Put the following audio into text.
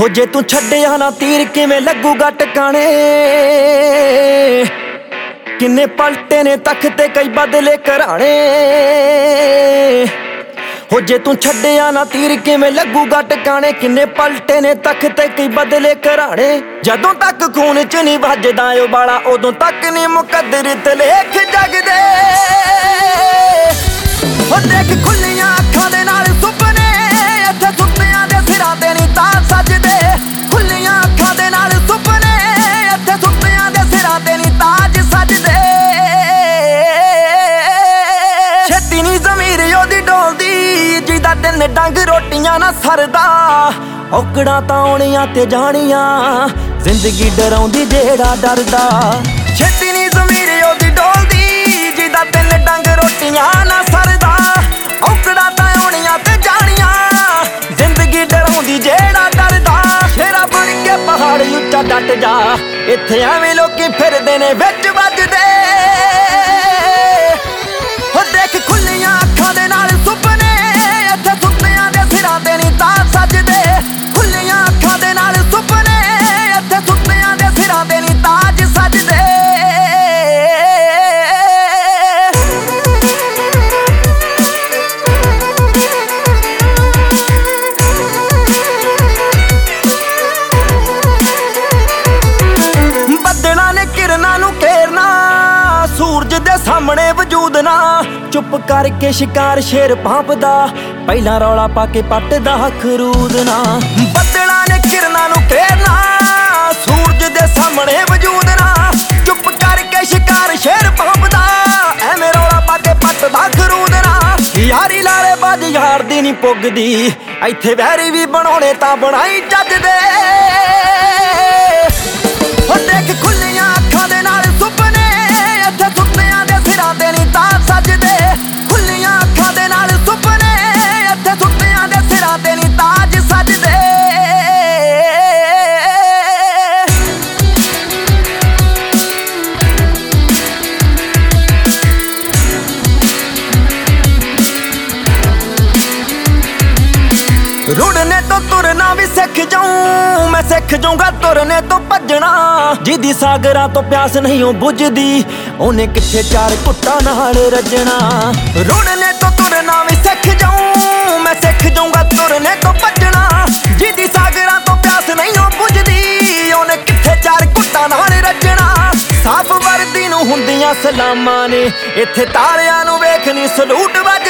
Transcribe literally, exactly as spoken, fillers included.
ਹੋ ਜੇ ਤੂੰ ਛੱਡਿਆ ਨਾ ਤੀਰ ਕਿਵੇਂ ਲੱਗੂਗਾ ਟਿਕਾਣੇ। ਕਿੰਨੇ ਪਲਟੇ ਨੇ ਤੱਕ ਤੇ ਕਈ ਬਦਲੇ ਘਰਾਣੇ। ਹੋ ਜੇ ਤੂੰ ਛੱਡਿਆ ਨਾ ਤੀਰ ਕਿਵੇਂ ਲੱਗੂਗਾ ਟਿਕਾਣੇ। ਕਿੰਨੇ ਪਲਟੇ ਨੇ ਤੱਕ ਤੇ ਕਈ ਬਦਲੇ ਘਰਾਣੇ। ਜਦੋਂ ਤੱਕ ਖੂਨ ਚ ਨਹੀਂ ਵੱਜਦਾ ਓ ਬਾਲਾ ਉਦੋਂ ਤੱਕ ਨਹੀਂ ਮੁਕੱਦਰ ਤੇ ਲੇਖ ਜਗਦੇ। ਹੋ ਦੇਖ ਖੁੱਲੀਆਂ ਅੱਖਾਂ ਦੇ ਨਾਲ ਸੁਪਨੇ ਇੱਥੇ ਸੁੱਤਿਆਂ ਦੇ ਸਿਰਾਂ ਤੇ ਨਹੀਂ ਤਾਂ ਸੱਜਦੇ। ਖੁੱਲੀਆਂ ਅੱਖਾਂ ਦੇ ਨਾਲ ਸੁਪਨੇ ਇੱਥੇ ਸੁੱਤਿਆਂ ਦੇ ਸਿਰਾਂ ਤੇ ਨਹੀਂ ਤਾਜ ਸੱਜਦੇ। ਛੇਤੀ ਨੀ ਜ਼ਮੀਰ ਉਹਦੀ ਡੋਲਦੀ ਜਿਹਦਾ ਤਿੰਨ ਡੰਗ ਰੋਟੀਆਂ ਨਾ ਸਰਦਾ। ਔਕੜਾਂ ਤਾਂ ਆਉਣੀਆਂ ਤੇ ਜਾਣੀਆਂ ਜ਼ਿੰਦਗੀ ਡਰਾਉਂਦੀ ਜਿਹੜਾ ਡਰਦਾ। ਛੇਤੀ ਨੀ ਜ਼ਮੀਰ ਉਹਦੀ ਡੋਲਦੀ ਜਿਹਦਾ ਤਿੰਨ ਡੰਗ ਰੋਟੀਆਂ ਨਾ ਸਰਦਾ। ਔਕੜਾਂ ਤਾਂ ਆਉਣੀਆਂ ਤੇ ਜਾਣੀਆਂ ਜ਼ਿੰਦਗੀ ਡਰਾਉਂਦੀ ਜਿਹੜਾ ਡਰਦਾ। ਸ਼ੇਰਾ ਬਣ ਕੇ ਪਹਾੜ ਉੱਚਾ ਡਟ ਜਾ ਇੱਥੇ ਐਵੇਂ ਲੋਕੀ ਫਿਰਦੇ ਨੇ ਵਿੱਚ ਵੱਜਦੇ। ਹੋ ਦੇਖ ਖੁੱਲੀਆਂ ਅੱਖਾਂ ਦੇ ਨਾਲ ਸੁਪਨੇ ਇੱਥੇ ਸੁੱਤਿਆਂ ਦੇ ਸਿਰਾਂ ਤੇ ਨਹੀਂ ਤਾਂ ਸੱਜਦੇ। ਖੁੱਲੀਆਂ ਅੱਖਾਂ ਦੇ ਨਾਲ ਸੁਪਨੇ ਇੱਥੇ ਸੁੱਤਿਆਂ ਦੇ ਸਿਰਾਂ ਤੇ ਨਹੀਂ ਤਾਜ ਸੱਜਦੇ। ਬੱਦਲਾਂ ਨੇ ਕਿਰਨਾਂ ਨੂੰ ਘੇਰਨਾ ਸੂਰਜ ਦੇ ਸਾਹਮਣੇ ਵਜੂਦ ਨਾ। ਚੁੱਪ ਕਰਕੇ ਸ਼ਿਕਾਰ ਸ਼ੇਰ ਭਾਂਪਦਾ ਪਹਿਲਾਂ ਰੌਲਾ ਪਾ ਕੇ ਪੱਟਦਾ ਖਰੂਦ ਨਾ। ਬੱਦਲਾਂ ਨੇ ਕਿਰਨਾਂ ਨੂੰ ਘੇਰਨਾ ਸੂਰਜ ਦੇ ਸਾਹਮਣੇ ਵਜੂਦ ਨਾ। ਚੁੱਪ ਕਰਕੇ ਸ਼ਿਕਾਰ ਸ਼ੇਰ ਭਾਂਪਦਾ ਐਵੇਂ ਰੌਲਾ ਪਾ ਕੇ ਪੱਟਦਾ ਖਰੂਦ ਨਾ। ਯਾਰੀ ਲਾਲੇ ਬਾਜ ਯਾਰ ਦੀ ਨੀ ਪੁੱਗਦੀ ਇੱਥੇ ਵੈਰੀ ਵੀ ਬਣਾਉਣੇ ਤਾਂ ਬਣਾਈ ਜੱਜਦੇ। ਹੋ ਦੇਖ ਖੁੱਲੀਆਂ ਅੱਖਾਂ ਦੇ ਨਾਲ ਸੁਪਨੇ ਇੱਥੇ ਸੁੱਤਿਆਂ ਦੇ ਸਿਰਾਂ ਤੇ ਨਹੀਂ ਤਾਂ ਸੱਜਦੇ। ਖੁੱਲੀਆਂ ਅੱਖਾਂ ਦੇ ਨਾਲ ਸੁਪਨੇ ਇੱਥੇ ਸੁੱਤਿਆਂ ਦੇ ਸਿਰਾਂ ਤੇ ਨਹੀਂ ਤਾਜ ਸੱਜਦੇ। ਰੁੜਨੇ ਤੋਂ ਤੁਰਨਾ ਵੀ ਸਿੱਖ ਜਾਊਂ ਮੈਂ ਸਿੱਖ ਜਾਊਂਗਾ ਤੁਰਨੇ ਤੋਂ ਭੱਜਣਾ। ਜਿਹਦੀ ਸਾਗਰਾਂ ਤੋਂ ਪਿਆਸ ਨਹੀਂ ਉਹ ਬੁੱਝਦੀ ਉਹਨੇ ਕਿੱਥੇ ਚਾਰ ਘੁੱਟਾਂ ਨਾਲ ਰੱਜਣਾ। ਰੁੜਨੇ ਤੋਂ ਤੁਰਨਾ ਵੀ ਸਿੱਖ ਜਾਊਂ ਮੈਂ ਸਿੱਖ ਜਾਊਂਗਾ ਤੁਰਨੇ ਤੋਂ ਭੱਜਣਾ। ਜਿਹਦੀ ਸਾਗਰਾਂ ਤੋਂ ਪਿਆਸ ਨਹੀਂ ਉਹ ਬੁੱਝਦੀ ਉਹਨੇ ਕਿੱਥੇ ਚਾਰ ਘੁੱਟਾਂ ਨਾਲ ਰੱਜਣਾ। ਸਾਫ਼ ਵਰਦੀ ਨੂੰ ਹੁੰਦੀਆਂ ਸਲਾਮਾਂ ਨੇ ਇੱਥੇ ਤਾਰਿਆਂ ਨੂੰ ਵੇਖ ਨੀ ਸਲੂਟ ਵੱਜ